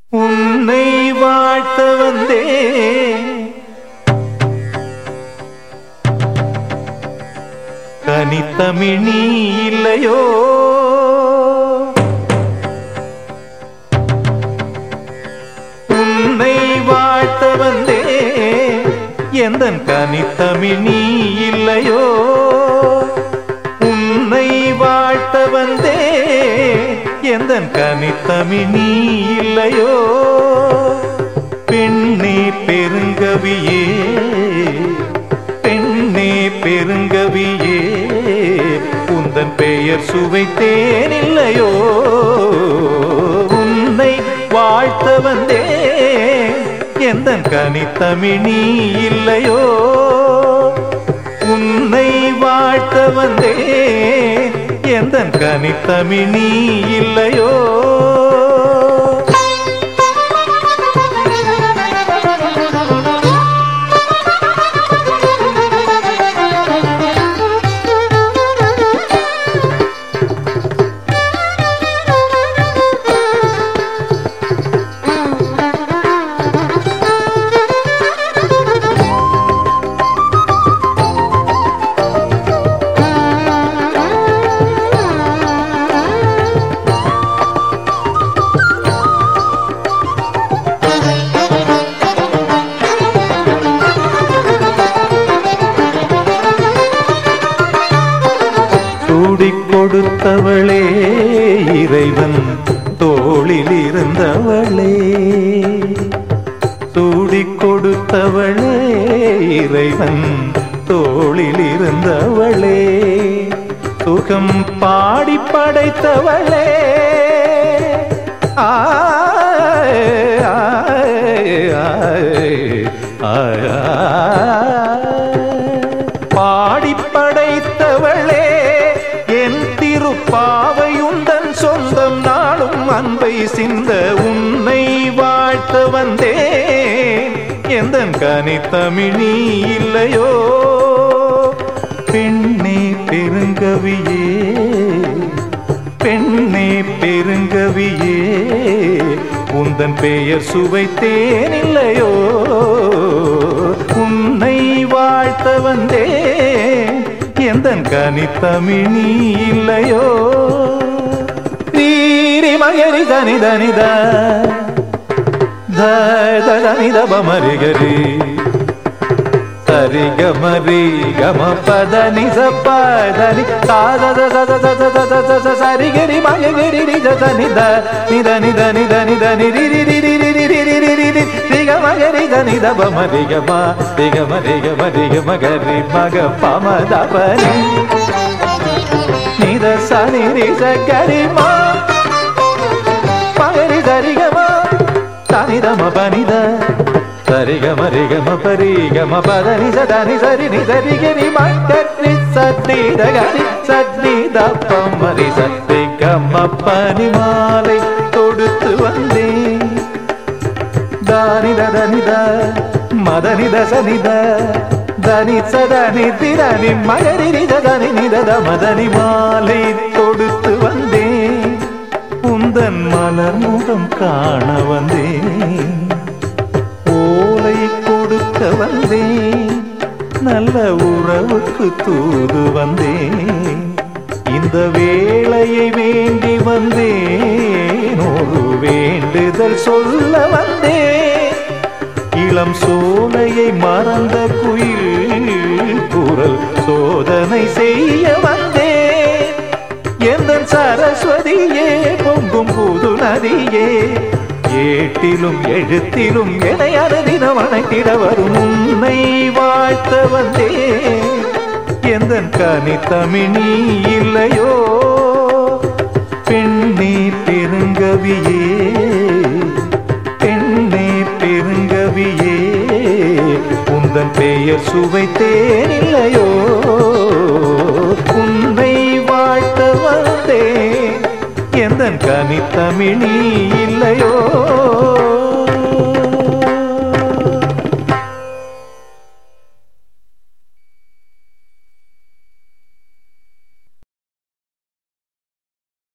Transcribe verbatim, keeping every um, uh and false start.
உன்னை வாழ்த்த வந்தே கனித்தமிழ் நீ இல்லையோ உன்னை வாழ்த்த வந்தே எந்தன் கனித்தமிழ் நீ இல்லையோ உன்னை வாழ்த்த வந்தே எந்தன் கனித்தமிழ் நீ இல்லையோ பெண்ணே பெருங்கவியே பெண்ணே பெருங்கவியே உந்தன் பெயர் சுவைத்தேன் இல்லையோ உன்னை வாழ்த்த வந்தே எந்தன் கனித்தமிழ் நீ இல்லையோ உன்னை வாழ்த்த வந்தே எந்தன் கனித்தமிழ் நீ இல்லையோ கொடுத்தவளே இறைவன் தோளில் இருந்தவளே சூடி கொடுத்தவளே இறைவன் தோளில் இருந்தவளே சுகம் பாடி படைத்தவளே ஆய் ஆய் ஆய் பாடி படைத்தவளே பாவையுந்தன் சொந்தம் நாளும் அன்பை சிந்த உன்னை வாழ்த்த வந்தேன் எந்தன் கனித்தமிழ் நீ இல்லையோ பெண்ணே பெருங்கவியே பெண்ணே பெருங்கவியே உந்தன் பெயர் சுவைத்தேன் இல்லையோ உன்னை வாழ்த்த வந்தேன் எந்தன் கனித்தமிழ் நீ இல்லையோ நீரி மகரி தனி தனித தனி தபமரி கரி சரி கமரி கம பதனி சப்பதனி சரி கரி மகரி நித நித நித நித நித நிரி ரி ரி ரி ரி ரி ரி ரி ரிக மகரி தனி தபமரி கம ரிக மரி கம ரிக மகரி மக பமதபனி நித சனி ரி சகரி மா மகரி சரி கம தனி தம பனித சரி கம ரி கம பரி கம பதனி சதனி சரி நி சரி கரி மகரி சத்னி தகரி சத்னி தப்பமரி சத்னி கம பனி மாலை தொடுத்து வந்தேன் தானி தனித மதனி தசனித தனி சதனி திரணி மகரி நிதனி நித மதனி மாலை தொடுத்து வந்தேன் உந்தன் மலர் முகம் காண வந்தேன் ஓலை கொடுக்க வந்தேன் நல்ல உறவுக்கு தூது வந்தேன் இந்த வேளையை வேண்டி வந்தேன் ஒரு வேண்டுதல் சொல்ல வந்தேன் இளம் சோலையை மறந்த குயில் குரல் சோதனை செய்ய வந்தேன் எந்தன் சரஸ்வதியே பொங்கும் புது நதியே ஏட்டிலும் எழுத்திலும் என்னை அனுதினம் அணைத்திட வரும் உன்னை வாழ்த்த வந்தேன் எந்தன் கனித்தமிழ் நீ இல்லையோ பெண்ணே பெருங்கவியே பெண்ணே பெருங்கவியே உந்தன் பெயர் சுவைத்தேன் இல்லையோ உன்னை வாழ்த்த வந்தேன் எந்தன் கனித்தமிழ் நீ இல்லையோ